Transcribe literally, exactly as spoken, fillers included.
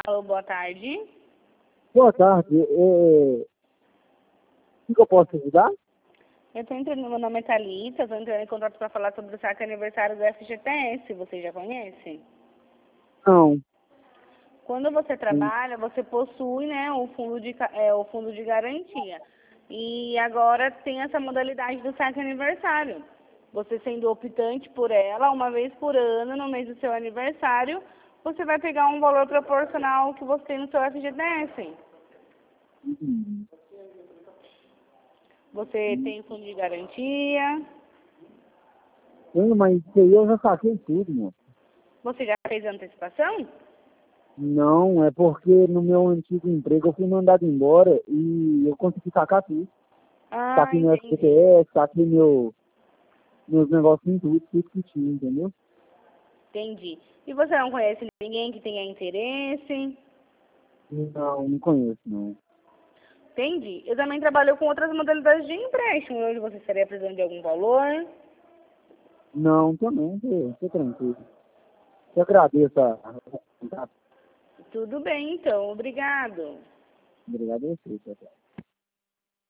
Alô, boa tarde. Boa tarde. É... O que eu posso ajudar? Eu estou entrando, meu nome é Thalita, estou entrando em contato para falar sobre o saque aniversário do F G T S. Você já conhece? Não. Quando você trabalha, você possui, né, o fundo de, ca- é, o fundo de garantia. E agora tem essa modalidade do saque aniversário. Você sendo optante por ela, uma vez por ano, no mês do seu aniversário, você vai pegar um valor proporcional que você tem no seu F G T S. Uhum. Você tem fundo de garantia. Sim, mas isso aí eu já saquei tudo, moço. Você já fez a antecipação? Não, é porque no meu antigo emprego eu fui mandado embora e eu consegui sacar tudo. Ah, Saquei meu entendi. F G T S, saquei meu, meus negocinhos tudo, tudo que tinha, entendeu? Entendi. E você não conhece ninguém que tenha interesse? Não, não conheço, não. Entendi. Eu também trabalho com outras modalidades de empréstimo, onde você estaria precisando de algum valor. Não, também, tô, tô tranquilo. Eu agradeço a... a- Tudo bem, então. Obrigado. Obrigado a você, tchau, tchau.